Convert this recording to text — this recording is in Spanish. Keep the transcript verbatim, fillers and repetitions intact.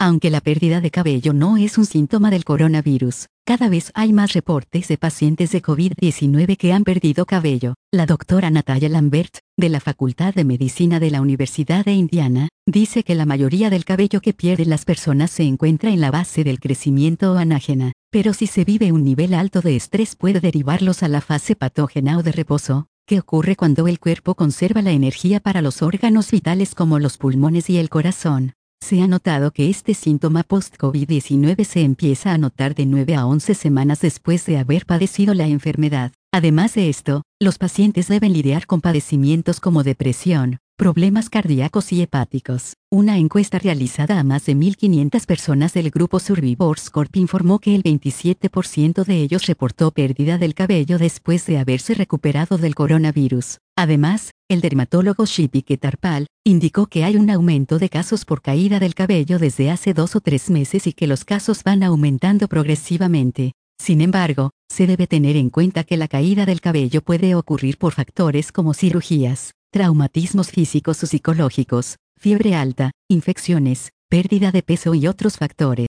Aunque la pérdida de cabello no es un síntoma del coronavirus, cada vez hay más reportes de pacientes de COVID diecinueve que han perdido cabello. La doctora Natalia Lambert, de la Facultad de Medicina de la Universidad de Indiana, dice que la mayoría del cabello que pierden las personas se encuentra en la base del crecimiento o anágena, pero si se vive un nivel alto de estrés puede derivarlos a la fase patógena o de reposo, que ocurre cuando el cuerpo conserva la energía para los órganos vitales como los pulmones y el corazón. Se ha notado que este síntoma post-COVID diecinueve se empieza a notar de nueve a once semanas después de haber padecido la enfermedad. Además de esto, los pacientes deben lidiar con padecimientos como depresión, problemas cardíacos y hepáticos. Una encuesta realizada a más de mil quinientas personas del grupo Survivors Corp informó que el veintisiete por ciento de ellos reportó pérdida del cabello después de haberse recuperado del coronavirus. Además, el dermatólogo Shipi Ketarpal indicó que hay un aumento de casos por caída del cabello desde hace dos o tres meses y que los casos van aumentando progresivamente. Sin embargo, se debe tener en cuenta que la caída del cabello puede ocurrir por factores como cirugías, traumatismos físicos o psicológicos, fiebre alta, infecciones, pérdida de peso y otros factores.